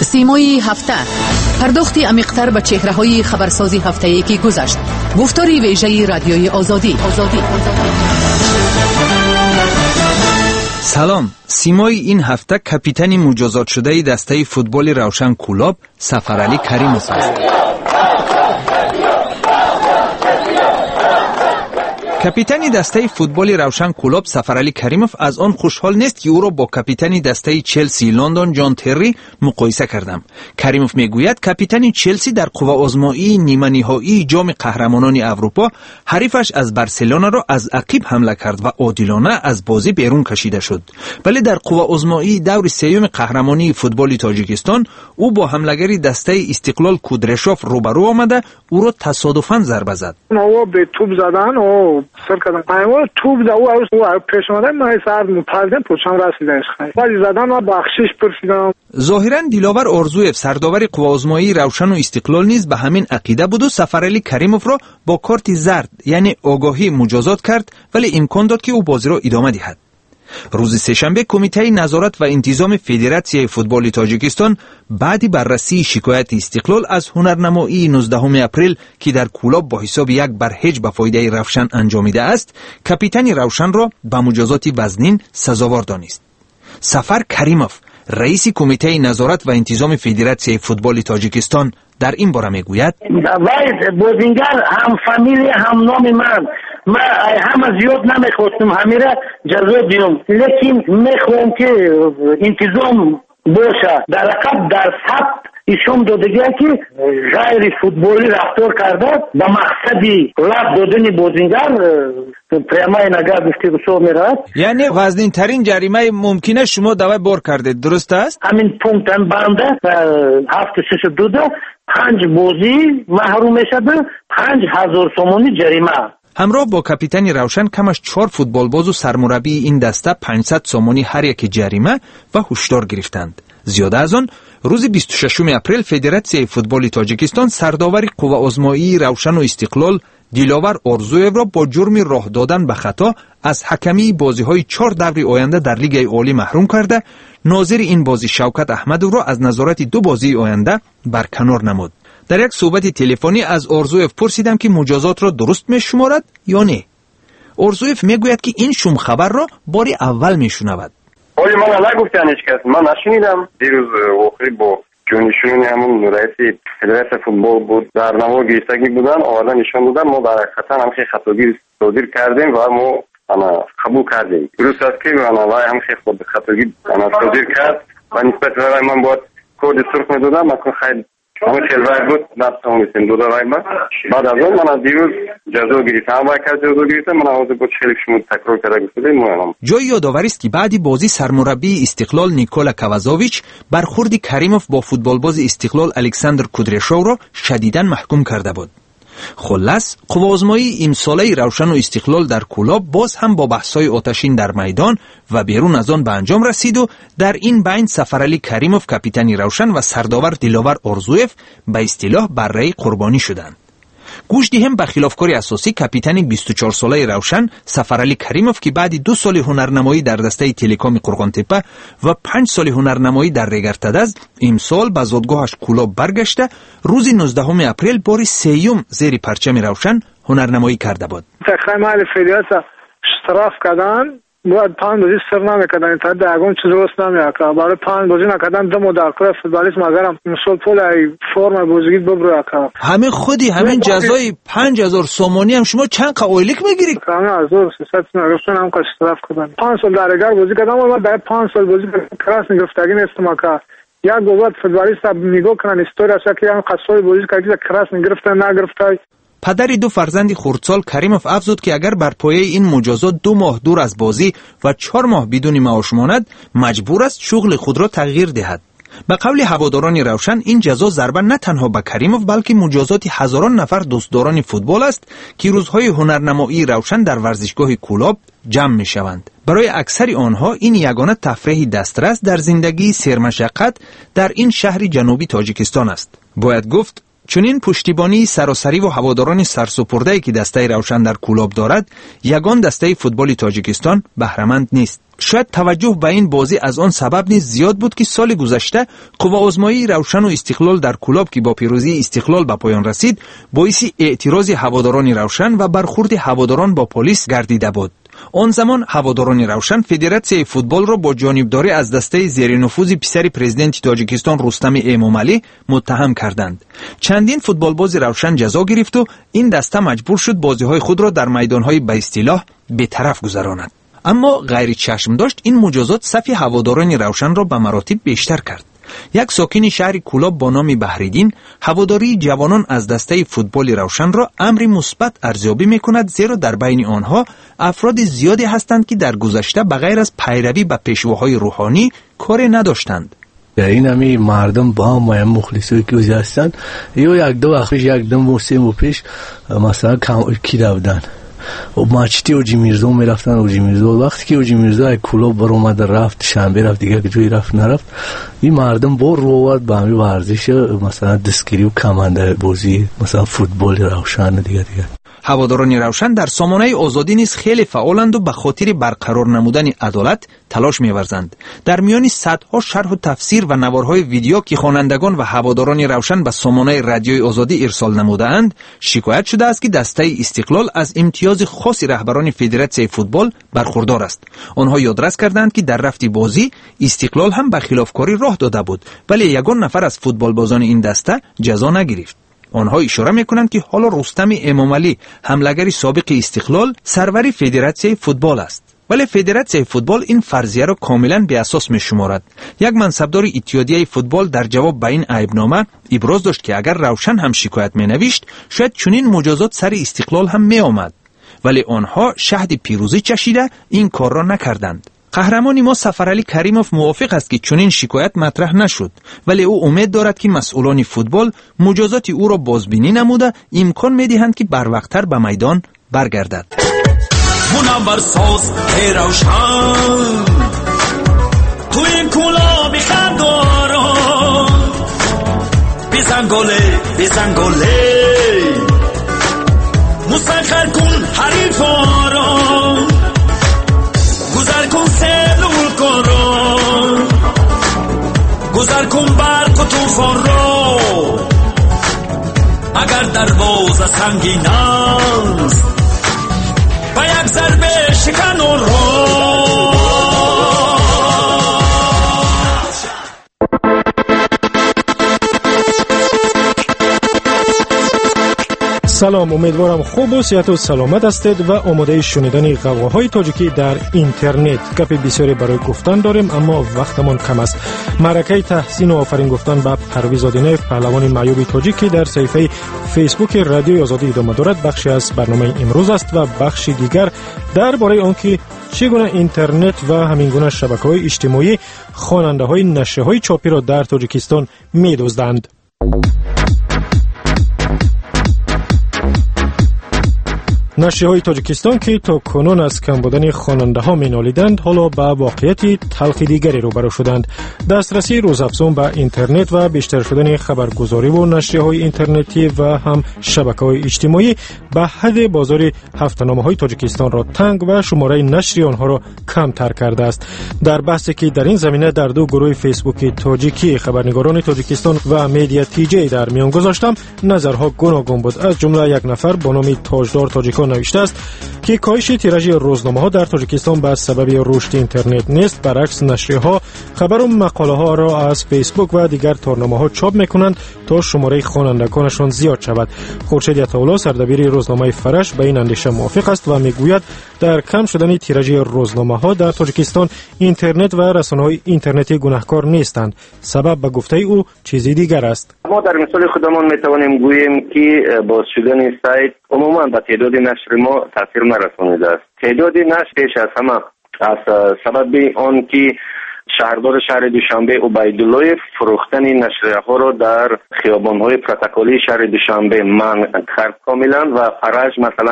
سیمای هفته، پرداختی عمیق‌تر به چهره‌های خبرسازی هفته‌ای که گذشت. گفتاری ویژه رادیوی آزادی. سلام. سیمای این هفته کاپیتان مجازات شده دسته فوتبال روشن کلوب سفرعلی کریموف است. کاپیتان دسته فوتبال روشن کلوب سفرعلی کریموف از آن خوشحال نیست که او را با کاپیتان دسته چلسی لندن جان تری مقایسه کردم. کریموف میگوید کاپیتان چلسی در قوه آزمایی نیمه نهایی جام قهرمانان اروپا حریفش از بارسلونا را از عقب حمله کرد و عادلانه از بازی بیرون کشیده شد. ولی در قوه آزمایی دور سوم قهرمانی فوتبال تاجیکستان او با حملهگری دسته استقلال کودرشوف روبرو آمده او را تصادفاً ضربه زد. او به توپ زدن او سر کردن پایین توپ زد او پیش اومدن من سر متعلم پوچم رسیدنش خواهی ولی زدن و بخشش پرسیدم. ظاهراً دلاور ارزویف سرداور قوه آزمایی روشن و استقلال نیز به همین عقیده بود و سفرعلی کریموف را با کارت زرد یعنی آگاهی مجازات کرد ولی امکان داد که او بازی را ادامه دهد. روز سه‌شنبه کمیته نظارت و انتظام فدراسیون فوتبال تاجیکستان بعد بررسی شکایت استقلال از هنرنمایی 19 اپریل که در کلوب با حساب 1-0 به فایده روشن انجامیده است، کاپیتان روشن را به مجازات وزنین سزاوار دانست. سفر کریموف رئیس کمیته نظارت و انتظام فدراسیون فوتبال تاجیکستان در این باره میگوید بازیگر هم فامیلی هم نام من همه زیاد نمیخواستم همیره جزا دیم لیکن میخوام که انتظام باشه در عقب در ثبت ایشون دادگی که غیر فوتبالی رفتار کرده با مقصدی لب دادن بازیگر پریمای نگاه گفته بسو میرد. یعنی وزنین ترین جریمه ممکنه شما دعوی بار کرده، درست است؟ همین پونکتن بنده 762 5 بازی محروم میشده 5000 سومانی جریمه. همراه با کاپیتان روشن کمش 4 فوتبالباز و سرمربی این دسته 500 سومانی هر یک جریمه و هشدار گرفتند. زیاده از آن روز 26 اپریل فدراسیون فوتبال تاجیکستان سرداور قوه آزمایی روشن و استقلال دلاور ارزویف را با جرم راه دادن به خطا از حکمی بازی‌های 4 دور آینده در لیگ عالی محروم کرده، ناظر این بازی شوکت احمدو را از نظارت 2 بازی آینده برکنار نمود. در یک صحبت تلفنی از ارزویف پرسیدم که مجازات را درست می‌شمارد یا نه. ارزویف میگوید که این شوم خبر را بار اول میشنود. ولی من نگفتن هیچ کس، من نشنیدم. دیروز آخری با جونشون همون رئیس فدراسیون فوتبال بود در نمو گیستگی بودن آوردن نشان دادن ما در حقیقتا هم خطاگیر صادر کردیم و ما قبول کردیم. درست است که وای هم خطاگیر صادر کرد و نسبت به من باید کد سرخ میدادم مثلا خیلی همون خیلی بود نفسمون میسیم دو دوای من بعد از اون من از دیروز جزا گرفتم و کرد جزا گرفتم من آوازه بود خیلی شما تکرار کرده گفتیم مهم. جای یادآور است که بعدی بازی سرمربی استقلال نیکولا کوازویچ برخورد کریموف با فوتبالباز استقلال الکساندر کودرشوف را شدیداً محکوم کرده بود. خلاص قوه آزمایی امساله روشن و استقلال در کلوب باز هم با بحث‌های آتشین در میدان و بیرون از آن به انجام رسید و در این بین سفرعلی کریموف کاپیتان روشن و سرداور دلاور ارزویف به اصطلاح بره قربانی شدند. گوش دهم به خلافکاری اساسی کاپیتان 24 ساله روشن سفرعلی کریموف که بعد 2 سال هنرنمایی در دسته تلکام قرغانتپه و 5 سال هنرنمایی در رگرتدز امسال به زادگاهش کلوب برگشته روز 19 اپریل بار سیوم زیر پرچم روشن هنرنمایی کرده بود. تقریبا فدراسیون اشتراف کردن باید 5 بازی سر نمیکردن تا دگون چیز درست نمیکرد برای 5 بازی نکردن دو مدرکره فوتبالیست مگرم مسئول پول فرم بازیگی ببره کرد همین خودی همین جزای 5000 سومانی هم شما چند قوایلیک میگیری؟ همین 1300 نگرفتن هم که اشتراف کردن 5 سال در اگر بازی کردم و بعد 5 سال بازی کراس نگرفتگی نیستم که یک گوبت فوتبالیست میگو کنن استوری است که هم قصوی بازی کردی کراس نگرفتن نگرفته. پدر 2 فرزند خردسال کریموف افزود که اگر بر پایه این مجازات 2 ماه دور از بازی و 4 ماه بدون معاش ماند مجبور است شغل خود را تغییر دهد. به قول هواداران روشن این جزا ضربه نه تنها به کریموف بلکه مجازات هزاران نفر دوستداران فوتبال است که روزهای هنرنمایی روشن در ورزشگاه کلوب جمع می شوند. برای اکثر آنها این یگانه تفریح دسترس در زندگی سرمشقت در این شهر جنوبی تاجیکستان است. باید گفت چنین پشتیبانی سراسری و هواداران سرسپرده‌ای که دسته روشن در کلوب دارد، یگان دسته فوتبال تاجیکستان بهره‌مند نیست. شاید توجه به این بازی از آن سبب نیز زیاد بود که سال گذشته قوه‌آزمایی روشن و استقلال در کلوب که با پیروزی استقلال به پایان رسید، باعث اعتراض هواداران روشن و برخورد هواداران با پلیس گردیده بود. آن زمان هواداران روشن فدراسیون فوتبال را با جانبداری از دسته زیر نفوذ پسر پرزیدنت تاجیکستان رستم امامعلی متهم کردند. چندین فوتبالباز روشن جزا گرفت و این دسته مجبور شد بازی‌های خود را در میدان‌های به اصطلاح بی‌طرف گذراند. اما غیر چشم داشت این مجازات صف هواداران روشن را به مراتب بیشتر کرد. یک ساکن شهر کلاب با نام بهریدین هواداری جوانان از دسته فوتبال روشن را امر مثبت ارزیابی می‌کند، زیرا در بین آنها افراد زیادی هستند که در گذشته بغیر از پیروی به پیشواهای روحانی کاری نداشتند. این همی مردم با هم مخلصی که وزی هستند یا یک دو وقت پیش یک دو موسیم پیش مثلا کی رفتن و ماچتی اوجی میرزا میرفتن. اوجی میرزا وقتی که اوجی میرزا کلوب بر اومد رفت شنبه رفت دیگه جوی رفت نرفت، این مردم با روات با همین ورزش مثلا دستگیری و کمانده بازی مثلا فوتبال روشن دیگه. هواداران روشن در سامانه آزادی نیز خیلی فعالند و به خاطر برقرار نمودن عدالت تلاش می‌ورزند. در میان صدها شرح و تفسیر و نوارهای ویدیو که خوانندگان و هواداران روشن به سامانه رادیوی آزادی ارسال نموده‌اند، شکایت شده است که دسته استقلال از امتیاز خاص رهبران فدراسیون فوتبال برخوردار است. آنها یادرس کردند که در رفت بازی استقلال هم به خلافکاری راه داده بود، ولی یگان نفر از فوتبالبازان این دسته جزا نگرفت. آنها اشاره میکنند که حالا رستم امامعلی حمله‌گر سابق استقلال سروری فدراسیون فوتبال است، ولی فدراسیون فوتبال این فرضیه را کاملا بی اساس میشمارد. یک منصبدار اتحادیه فوتبال در جواب به این عیبنامه ابراز داشت که اگر روشن هم شکایت مینوشت شاید چنین مجازات سر استقلال هم می آمد، ولی آنها شهد پیروزی چشیده این کار را نکردند. قهرمان ما سفرعلی کریموف موافق است که چنین شکایت مطرح نشد، ولی او امید دارد که مسئولان فوتبال مجازات او را بازبینی نموده امکان میدهند که بروقتر به میدان برگردد. منور ساز روشن تو این کولا بخنداران بزن گله مسخر کن حریفاران گذر کن سلول کن گذر کن برق و توفان را اگر دروازه سنگین است با یک ضربه شکن آن را. سلام، امیدوارم خوب و صحت و سلامت هستید و آماده شنیدن غواهای تاجیکی در اینترنت. گپ بسیاری برای گفتن داریم اما وقتمان کم است. معرکه تحسین و آفرین گفتن به پرویز آدینیف، پهلوان معیوب تاجیکی در صفحه فیسبوک رادیوی آزادی ادامه دارد. بخشی از برنامه امروز است و بخشی دیگر درباره آنکه چگونه اینترنت و همینگونه شبکه‌های اجتماعی خواننده‌های نشریه‌های چاپی را در تاجیکستان می‌دزدند. نشریه‌های تاجیکستان که تا کنون از کم بودن خواننده‌ها می‌نالیدند، حالا به واقعیت تلخ دیگری روبرو شدند. دسترسی روزافزون به اینترنت و بیشتر شدن خبرگزاری و نشریه‌های اینترنتی و هم شبکه‌های اجتماعی به حد بازار هفته‌نامه‌های تاجیکستان را تنگ و شماره نشری آنها را کمتر کرده است. در بحثی که در این زمینه در دو گروه فیسبوکی تاجیکی خبرنگاران تاجیکستان و مدیا تیجی در میان گذاشتم، نظرها گوناگون بود. از جمله یک نفر با نام تاجدار تاجیکان نوشته است که کاهش تیراژ روزنامه‌ها در تاجیکستان به سبب رشد اینترنت نیست، برعکس نشریه‌ها خبر و مقاله‌ها را از فیسبوک و دیگر تارنامه‌ها چاپ می‌کنند تا شماره خوانندگانشان زیاد شود. خورشید عطاالله سردبیر روزنامه فرش به این اندیشه موافق است و میگوید در کم شدن تیراژ روزنامه‌ها در تاجیکستان اینترنت و رسانه‌های اینترنتی گناهکار نیستند. سبب به گفته او چیزی دیگر است. ما در مثال خودمان می‌توانیم گوییم که باز شدن سایت عموما به تعداد نشر ما تاثیر نرسانیده است. تعداد نشر پیش از همه از سبب آن که شهردار شهر دوشنبه عبیدالله فروختن نشریه‌ها را در خیابان‌های پروتکلی شهر دوشنبه منع کرد کاملا و فرج مثلا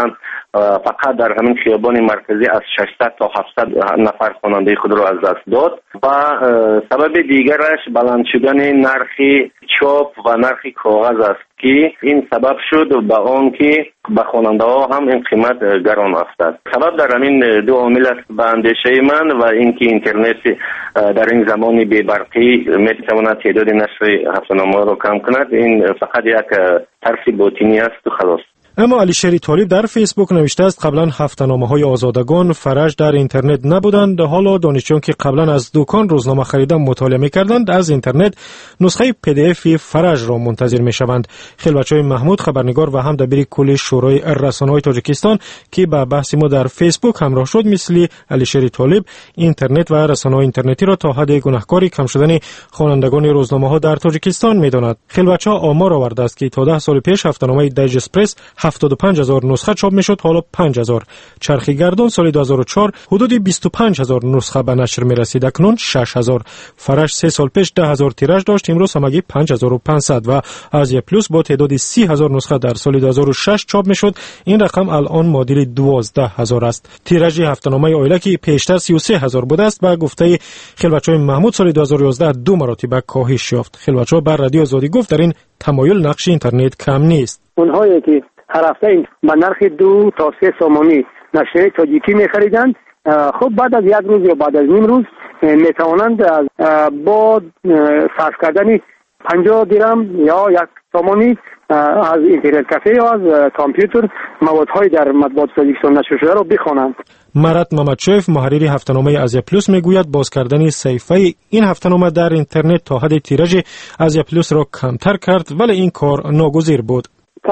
فقط در همین خیابان مرکزی از 600 تا 700 نفر خواننده خود را از دست داد و سبب دیگرش بلند شدن نرخ چاپ و نرخ کاغذ است که این سبب شد به آن که به خواننده ها هم این قیمت گران افتاد. سبب در همین دو عامل است به اندیشه من و اینکه اینترنت در این زمان بی برقی میتواند تعداد نشر هفته‌نامه را کم کند. این فقط یک طرف باطنی است و خلاص. اما علیشری طالب در فیسبوک نوشته است قبلا هفته‌نامه‌های آزادگان فرج در اینترنت نبودند، حالا دانشجویان که قبلا از دکان روزنامه خریدن مطالعه می‌کردند از اینترنت نسخه PDF فرج را منتظر می‌شوند. خلوتچوی محمود خبرنگار و هم دبیر کل شورای رسانه‌های تاجیکستان که به بحث ما در فیسبوک همراه شد مثل علیشری طالب اینترنت و رسانه‌های اینترنتی را تا حد گناهکاری کم شدن خوانندگان روزنامه‌ها در تاجیکستان می‌داند. خلوتچو آمار آورده است که تا 10 سال پیش هفته‌نامه دیجسپرس 75,000 نسخه چاپ میشد، حالا 5,000. چرخی گردون سال 2004 حدود 25,000 نسخه به نشر میرسید، اکنون 6,000. فرش 3 سال پیش 10,000 تیراژ داشت، امروز همگی 5,500 و آزیا پلوس با تعداد 30,000 نسخه در سال 2006 چاپ میشد. این رقم الان معادل 12,000 است. تیراژ هفته‌نامه آیله که پیشتر 33,000 بوده است با گفته خلوتچوی محمود سال 2011 2 مرتبه کاهش یافت. خلوتچو بر رادیو آزادی گفت در این تمایل نقش اینترنت کم نیست. اونهایی که هر هفته به نرخ 2 تا 3 سومانی نشریه تاجیکی می‌خریدند، خب بعد از یک روز یا بعد از نیم روز میتوانند با صرف کردن 50 درهم یا 1 سومانی از اینترنت کافه یا از کامپیوتر موادهای در مطبوعات تاجیکستان نشر شده را بخوانند. مرات ممدچوف محرری هفته‌نامه آزیا پلوس میگوید باز کردن صفحه این هفته‌نامه در اینترنت تا حد تیراژ آزیا پلوس را کمتر کرد، ولی این کار ناگزیر بود.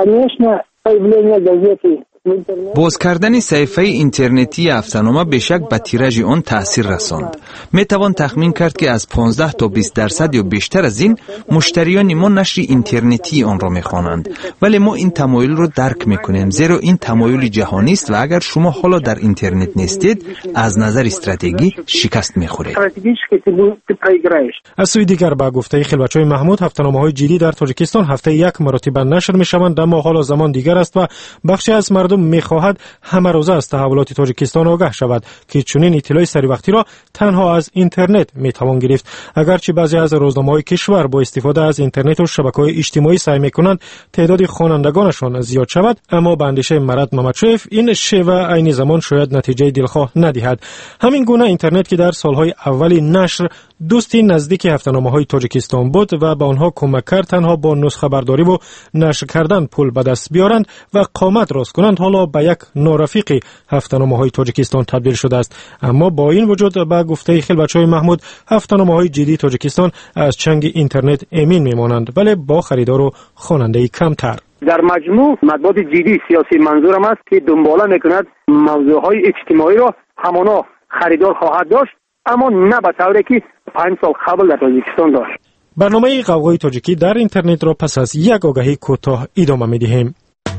باز کردن صفحه اینترنتی هفته‌نامه بشک به تیراژ آن تأثیر رساند. می توان تخمین کرد که از 15 تا 20% یا بیشتر از این مشتریان ما نشر اینترنتی آن را می‌خوانند، ولی ما این تمایل را درک می‌کنیم زیرا این تمایل جهانی است و اگر شما حالا در اینترنت نیستید از نظر استراتژی شکست می‌خورید. از سوی دیگر با گفته خلوتچوی محمود هفته‌نامه‌های جدی در تاجیکستان هفته یک مرتبه نشر می‌شوند، اما حالا زمان دیگر است و بخشی از مردم می‌خواهد همه روزه از تحولات تاجیکستان آگاه شود که چنین اطلاع سری وقتی را تنها از اینترنت میتوان گرفت. اگرچه بعضی از روزنامه‌های کشور با استفاده از اینترنت و شبکه‌های اجتماعی سعی می‌کنند تعداد خوانندگانشان زیاد شود، اما به اندیشه مرات ممدچوف این شیوه عین زمان شاید نتیجه دلخواه ندهد. همین گونه اینترنت که در سالهای اولی نشر دوستی نزدیک هفته‌نامه‌های تاجیکستان بود و به آنها کمک کرد تنها با نسخه برداری و نشر کردن پول به دست بیارند و قامت راست کنند، حالا به یک نارفیق هفته‌نامه‌های تاجیکستان تبدیل شده است. اما با این وجود به گفته خلوتچوی محمود هفته‌نامه‌های جدی تاجیکستان از چنگ اینترنت امین میمانند، ولی با خریدار و خواننده کمتر. در مجموع مطبوعات جدی سیاسی منظورم است که دنباله میکند موضوعهای اجتماعی را همانا خریدار خواهد داشت، اما نه به طوری که 5 سال قبل در تاجیکستان داشت. برنامه قوقای تاجیکی در اینترنت را پس از یک آگهی کوتاه ادامه می‌دهیم.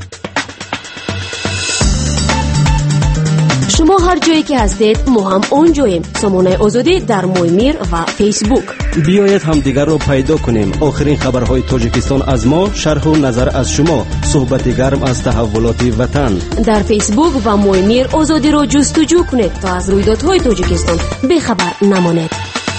شما هر جایی که هستید ما هم اونجاییم. سامانه آزادی در مویمیر و فیسبوک. بیایید هم دیگر رو پیدا کنیم. آخرین خبرهای تاجیکستان از ما، شرح و نظر از شما، صحبت گرم از تحولات وطن. در فیسبوک و مویمیر آزادی رو جستجو کنید تا از رویدادهای تاجیکستان بخبر نمانید.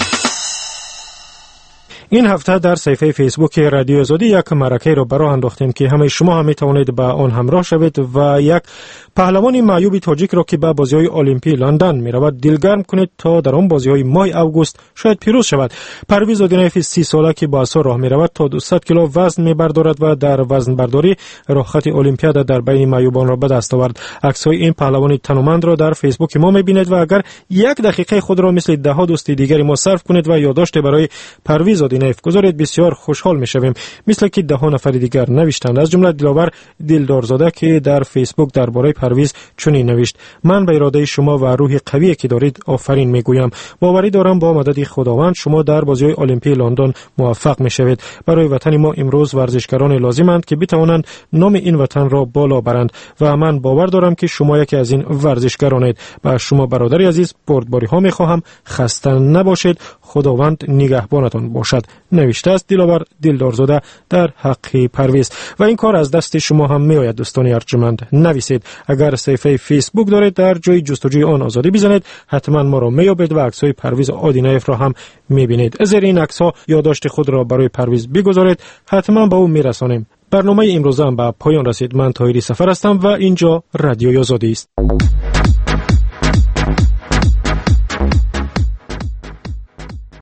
این هفته در صفحه فیسبوک رادیو آزادی یک معرکه را براه انداختیم که همه شما هم میتوانید به آن همراه شوید و یک پهلوان معیوب تاجیک را که به بازی‌های المپی لندن میرود دلگرم کنید تا در آن بازی‌های ماه اوگوست شاید پیروز شود. پرویز آدینایف 30 ساله که با اسا راه میرود تا 200 کیلو وزن میبردارد و در وزن برداری راهخط المپیاد در بین معیوبان را به دست آورد. عکس‌های این پهلوان تنومند را در فیسبوک ما میبینید و اگر یک دقیقه خود را مثل ده ها دوست دیگری ما صرف کنید و یادداشت برای پرویز آدینایف گذارید بسیار خوشحال میشویم. مثل که ده ها نفر دیگر نوشتند، از جمله دلاور دلدارزاده که در فیسبوک درباره پرویز چنین نوشت: من به اراده شما و روح قوی که دارید آفرین میگویم. باوری دارم با مدد خداوند شما در بازی‌های المپی لندن موفق میشوید. برای وطن ما امروز ورزشکاران لازمند که بتوانند نام این وطن را بالا برند و من باور دارم که شما یکی از این ورزشکارانید. با شما برادری عزیز بردباری ها میخواهم. خسته نباشید. خداوند نگهبانتان باشد. نوشته است دلاور دلدارزاده در حق پرویز. و این کار از دست شما هم می آید دوستان ارجمند. نویسید. اگر صفحه فیسبوک دارید در جای جستجوی آن آزادی بزنید، حتما ما را میابید و عکس‌های پرویز آدینایف را هم میبینید. زیر این عکس‌ها یادداشت خود را برای پرویز بگذارید، حتما به او میرسانیم. برنامه امروز هم به پایان رسید. من طاهری سفر هستم و اینجا رادیوی آزادی است.